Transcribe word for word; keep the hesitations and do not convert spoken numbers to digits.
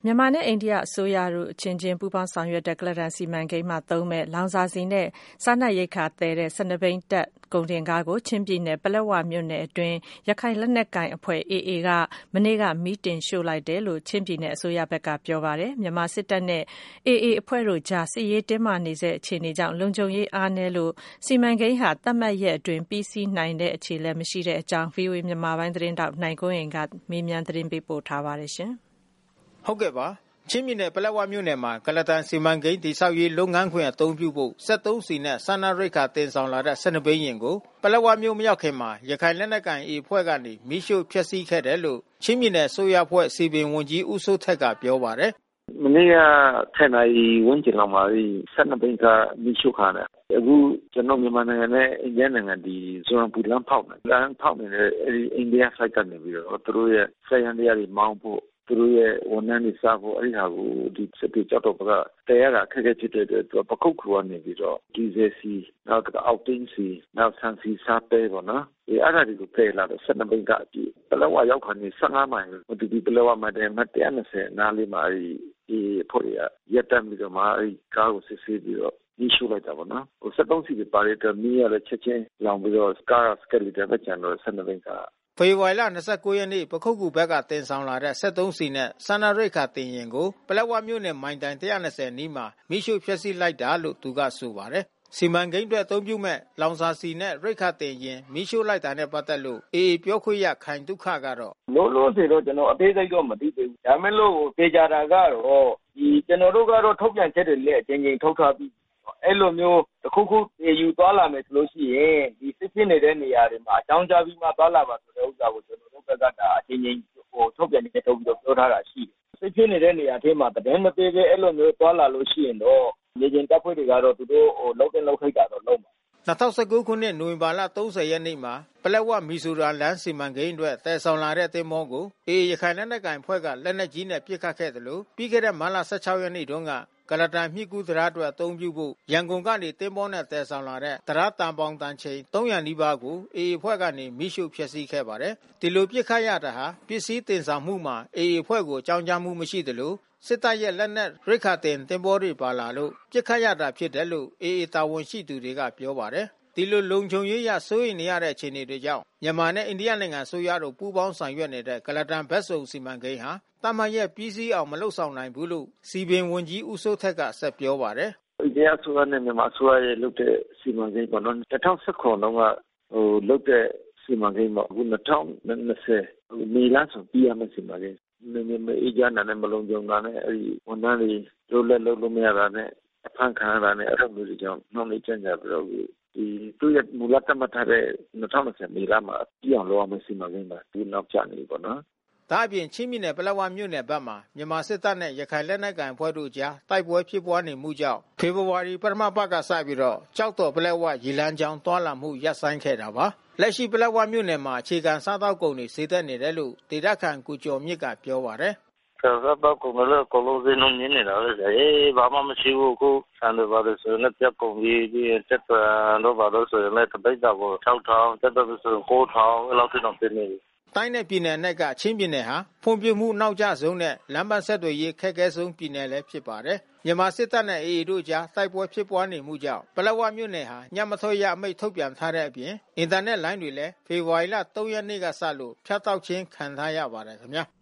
မြန်မာနဲ့အိန္ဒိယအစိုးရတို့အချင်းချင်းပူးပေါင်းဆောင်ရွက်တဲ့ကုလားတန်စီမံကိန်းမှာသုံးမဲ့လောင်စာဆီနဲ့စားနပ်ရိက္ခာသယ်တဲ့၁၂ဘီးတပ်ကုန်တင်ကားကိုချင်းပြည်နယ်ပလက်ဝမြို့နယ်အတွင်းရခိုင်လက်နက်ကိုင်အဖွဲ့ အေအေ ကမနေ့ကမီးတင်ရှို့လိုက်တယ်လို့ချင်းပြည်နယ်အစိုးရဘက်ကပြောပါတယ်။မြန်မာစစ်တပ်နဲ့အေအေအဖွဲ့တို့ကြားစစ်ရေးတင်းမာနေဆဲအခြေအနေကြောင့်လုံခြုံရေးအားနည်းလို့စီမံကိန်းဟာသတ်မှတ်ရက်အတွင်းပြီးစီးနိုင်တဲ့အခြေလည်းမရှိတဲ့အကြောင်း ဗွီအိုအေမြန်မာပိုင်းသတင်းထောက်နိုင်ကွန်းအိန်ကမေးမြန်းသတင်းပေးပို့ထားပါတယ်ရှင်။ဟုတ်ကဲ့ပါချင်းပြည်နယ်ပလက်ဝမြို့နယ်မှာကုလားတန်စီမံကိန်းတည်ဆောက်ရေးလုပ်ငန်းခွင်အသုံးပြုဖို့စက်သုံးဆီနဲ့စားနပ်ရိက္ခာတင်ဆောင်လာတဲ့၁၂ဘီးယာဉ်ကိုပလက်ဝမြို့မရောက်ခင်မှာရခိုင်လက်နက်ကိုင်အေအဖွဲ့ကနေမီးရှို့ဖျက်ဆီးခဲ့တယ်လို့ချင်းပြည်နယ်အစိုးရအဖွဲ့စီပင်ဝန်ကြီးဦးစိုးထက်ကပြောပါတယ်မနေ့ကဆယ်နာရီဝန်းကျင်လောက်မှာ၁၂ဘီးကမီးရှို့ခံတယ်အခုကျွန်တော်မြန်မာနိုင်ငံနဲ့အိန္ဒိယနိုင်ငံဒီဇွန်ပူလမ်းဖောက်တယ်လမ်းဖောက်နေတဲ့အဲဒီအိန္ဒိယဆိုက်ကနေပြီးတော့သူတို့ရဲ့ဆက်ရန်တရားတွေမောင်းဖို့သူတို့ရဲ့ဝန်ထမ်းတွေစားဖို့အဲဒီဟာကိုဒီစစ်တေကြောက်တော့ကတရားကအခက်အခဲဖြစ်တဲ့အတွက်ပခုတ်ခွာနေပြီးတော့ဒီဇယ်စီနောက်အောက်တင်းစီနောက်ဆန်စီစားပဲပေါ့နော်ဒီအဲ့ဒါတွေကိုပြေလာတော့၁၂ဘီးကအပြည့်ပလက်ဝရောက်ခါနေ၁၅မိုင်ဒီဒီပလက်ဝမှာတည်းမှတ်၁၂၀နားလေးမှာအဲဒီဖို့ရရက်တက်ပြီးတော့မှအဲဒီကားကိုစစ်ဆေးပြီးတော့ဒီရှို့လိုက်တာပေါ့နော်ဟိုစက်သုံးစီတွေပါတဲ့မီးရလည်းချက်ချင်းလောင်ပြီးတော့ကားစကလီတာပဲကျန်တော့၁၂ဘီးကဖေဖော်ဝါရီလ၂၉ရက်နေ့ပခုက္ကူဘက်ကတင်ဆောင်လာတဲ့စက်သုံးဆီနဲ့စားနပ်ရိက္ခာတင်ယာဉ်ကိုပလက်ဝမြို့နယ်မိုင်တိုင်၁၂၀နီးမှာမီးရှို့ဖျက်ဆီးလိုက်တာလို့သူကဆိုပါတယ်။စီမံကိန်းအတွက်အသုံးပြုမဲ့လောင်စာဆီနဲ့ရိက္ခာတင်ယာဉ်မီးရှို့လိုက်တာနဲ့ပတ်သက်လို့အေအေပြောခွင့်ရခိုင်ဒုက္ခကတော့လို့လို့ဆိုတော့ကျွန်တော်အသေးစိတ်တော့မသိသေးဘူး။ဒါမဲ့လို့ပေကြတာကတော့ဒီကျွန်တော်တို့ကတော့ထုတ်ပြန်ချက်တွေလည်းအချင်းချင်းထုတ်ထားပြီးအဲ့လိုမျိုးတခုခုယူသွားလာမယ်ဆိုလို့ရှိရင်ဒီစစ်ဖြစ်နေတဲ့နေရာတွေမှာအကြောင်းကြားပြီးမှသွားလာပါဆိုတဲ့ဥစ္စာကိုကျွန်တော်တို့ဘက်ကဒါအချင်းချင်းဟိုထုတ်ပြန်နေထုတ်ပြီးတော့ပြောထားတာရှိတယ်။စစ်ဖြစ်နေတဲ့နေရာထဲမှာတည်မသေးပဲအဲ့လိုမျိုးသွားလာလို့ရှိရင်တော့မြေပြင်တပ်ဖွဲ့တွေကတော့သူတို့ဟိုလောက်တဲ့လောက်ခိုက်တာတော့လုံးပါ၂၀၁၉ခုနှစ်နိုဝင်ဘာလ၃၀ရက်နေ့မှာပလက်ဝမီဇိုရမ်လမ်းစီမံကိန်းအတွက်တည်ဆောင်လာတဲ့သင်္ဘောကိုအေအေရခိုင်လက်နက်ကိုင်အဖွဲ့ကလက်နက်ကြီးနဲ့ပစ်ခတ်ခဲ့တယ်လို့ပြီးခဲ့တဲ့မတ်လ၁၆ရက်နေ့တုန်းကကုလားတန်မြစ်ကူးတရားအတွက်အသုံးပြုဖို့ရန်ကုန်ကနေသင်္ဘောနဲ့တည်ဆောင်လာတဲ့တရားတန်ပေါင်တန်ချိန်၃၀၀နီးပါးကိုအေအေအဖွဲ့ကနေမီးရှို့ဖျက်ဆီးခဲ့ပါတယ်။ဒီလိုပစ်ခတ်ရတာဟာပစ္စည်းတင်ဆောင်မှုမှာအေအေအဖွဲ့ကိုအကြောင်းကြားမှုမရှိသလိုစစ်တပ်ရဲ့လက်နက်ရိက္ခာတင်သင်္ဘောတွေပါလာလို့ပစ်ခတ်ရတာဖြစ်တယ်လို့အေအေတာဝန်ရှိသူတွေကပြောပါတယ်။ဒီလိုလုံခြုံရေးရစိုးရိမ်နေရတဲ့အခြေအနေတွေကြောင့်မြန်မာနဲ့အိန္ဒိယနိုင်ငံဆိုရတို့ပူးပေါင်းဆောင်ရွက်နေတဲ့ကုလားတန်ဘက်စုံစီမံကိန်းဟာတမန်ရဲ့ပြည်စည်းအောင်မလုပ်ဆောင်နိုင်ဘူးလို့စီပင်ဝန်ကြီးဦးစိုးထက်ကဆက်ပြောပါတယ်။အိန္ဒိယဆိုရနဲ့မြန်မာဆိုရရဲ့လုပ်တဲ့စီမံကိန်းပေါ့နော်၂၀၁၇ခုလုံးကဟိုလုပ်တဲ့စီမံကိန်းပေါ့အခု၂၀၂၀မေလဆိုပြီးရမယ့်စီမံကိန်းမင်းမအေးကြနာနဲ့မလုံးကြုံတာနဲ့အဲဒီဝန်ထမ်းတွေလုပ်လက်လုပ်လို့မရတာနဲ့အဖမ်းခံရတာနဲ့အဲ့လိုမျိုးတွေကြောင့်နှောင့်နှေးကြံ့ကြာပြီးတော့ဒီသူရဲ့မူလတတ်မှတ်ထားတဲ့၂၀၂၀မေလမှာပြည်အောင်လုပ်အောင်စီမံကိန်းပါဒီနောက်ကျနေပေါ့နော်ဒါအပြင်ချင်းပြည်နယ်ပလက်ဝမြို့နယ်ဘက်မှာမြန်မာစစ်တပ်နဲ့ရခိုင်လက်နက်ကိုင်အဖွဲ့တို့ကြားတိုက်ပွဲဖြစ်ပွားနေမှုကြောင့်ဖေဖော်ဝါရီပထမပတ်ကစပြီးတော့ကြောက်တော်ပလက်ဝရေလမ်းကြောင်းတွာလာမှုရပ်ဆိုင်းခဲ့တာပါလက်ရှိပလက်ဝမြို့နယ်မှာအခြေခံစားသောက်ကုန်တွေဈေးသက်နေတယ်လို့ဒေသခံကိုကျော်မြင့်ကပြောပါတယ်စားသောက်ကုန်လည်းအကုန်လုံးဈေးနှုန်းမြင့်နေတာလေအေးဘာမှမရှိဘူးကိုဆန်တွေပါလို့ဆိုရင်ပြတ်ကုန်ပြီးပြီးတက်တော့ဘာလို့ဆိုရင်လည်းတပိတ်တော့၆ထောင်တက်တော့ဆို၉ထောင်အဲ့လောက်ထိတော့ပြင်နေပြီတိုင်းနဲ့ပြည်နယ်နဲ့ကချင်းပြည်နယ်ဟာဖွံ့ဖြိုးမှုနောက်ကျဆုံးနဲ့လမ်းပန်းဆက်သွယ်ရေးခက်ခဲဆုံးပြည်နယ်လည်းဖြစ်ပါတယ်။မြန်မာစစ်တပ်နဲ့အေအေတို့ကြားတိုက်ပွဲဖြစ်ပွားနေမှုကြောင့်ပလက်ဝမြို့နယ်ဟာညမထွက်ရအမိန့်ထုတ်ပြန်ထားတဲ့အပြင်အင်တာနက်လိုင်းတွေလည်းဖေဖော်ဝါရီလ၃ရက်နေ့ကစလို့ဖြတ်တောက်ခြင်းခံထားရပါတယ်ခင်ဗျာ။